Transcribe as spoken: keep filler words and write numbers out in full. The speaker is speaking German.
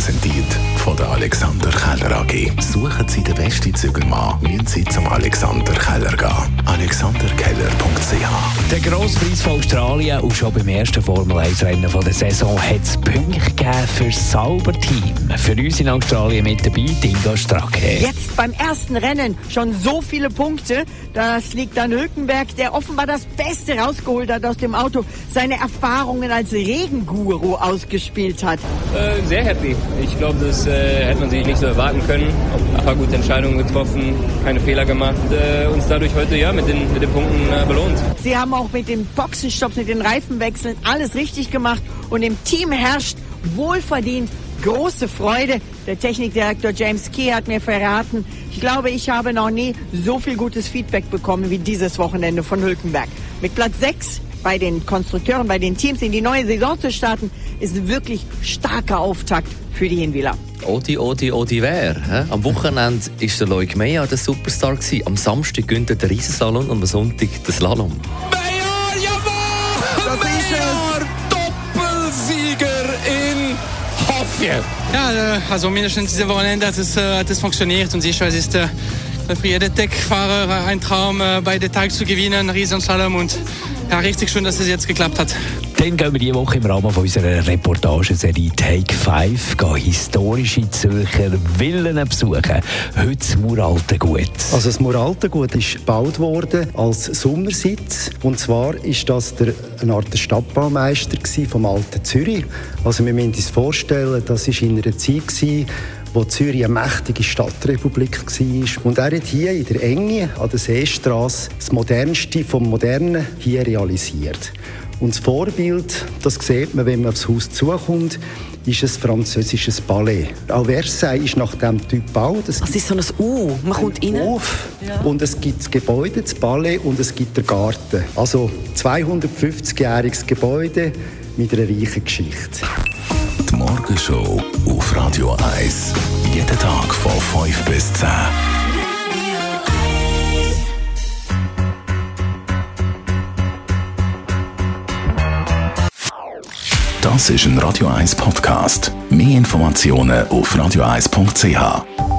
präsentiert von der Alexander Keller A G. Suchen Sie den besten Zügelmann, müssen Sie zum Alexander Keller gehen. alexander keller punkt c h. Der Grosspreis von Australien und schon beim ersten Formel eins Rennen der Saison hat es Punkte gegeben für das Sauberteam. Für uns in Australien mit dabei Inga Stracke. Jetzt beim ersten Rennen schon so viele Punkte. Das liegt an Hülkenberg, der offenbar das Beste rausgeholt hat aus dem Auto. Seine Erfahrungen als Regenguru ausgespielt hat. Äh, sehr happy. Ich glaube, das äh, hätte man sich nicht so erwarten können. Ein paar gute Entscheidungen getroffen, keine Fehler gemacht. Äh, uns dadurch heute ja mit den, mit den Punkten äh, belohnt. Sie haben auch mit den Boxenstopps, mit den Reifenwechseln alles richtig gemacht. Und im Team herrscht wohlverdient große Freude. Der Technikdirektor James Key hat mir verraten, ich glaube, ich habe noch nie so viel gutes Feedback bekommen wie dieses Wochenende von Hülkenberg. Mit Platz sechs bei den Konstrukteuren, bei den Teams in die neue Saison zu starten, ist wirklich starker Auftakt für die Hinwiler. Odi, Odi, Odi, wer? He? Am Wochenende war der Loic Meyer der Superstar. Am Samstag gönnt er den Riesenslalom und am Sonntag den Slalom. Meyer, jawohl! Das Meyer, Doppelsieger in Hofje. Ja, also mindestens diese Wochenende hat es, hat es funktioniert und sicher, es ist äh, für jeden Tech-Fahrer ein Traum, äh, beide Tage zu gewinnen, Riesenslalom, und ja, richtig schön, dass es jetzt geklappt hat. Dann gehen wir diese Woche im Rahmen von unserer Reportageserie Take Five gehen historische Zürcher Villen besuchen. Heute das Muraltengut. Also das Muraltengut ist gebaut worden als Sommersitz. Und zwar ist das der, eine Art Stadtbaumeister vom alten Zürich. Also wir müssen uns vorstellen, das war in einer Zeit gewesen, wo Zürich eine mächtige Stadtrepublik war. Und er hat hier in der Enge an der Seestrasse das Modernste vom Modernen hier realisiert. Und das Vorbild, das sieht man, wenn man aufs Haus zukommt, ist ein französisches Palais. Auch Versailles ist nach diesem Typ gebaut. Es ist so ein U, man kommt rein. Hof, ja. Und es gibt das Gebäude, das Palais, und es gibt den Garten. Also zweihundertfünfzigjähriges Gebäude mit einer reichen Geschichte. Die Morgenshow auf Radio eins. Jeden Tag von fünf bis zehn. Das ist ein Radio eins Podcast. Mehr Informationen auf radio eins punkt c h.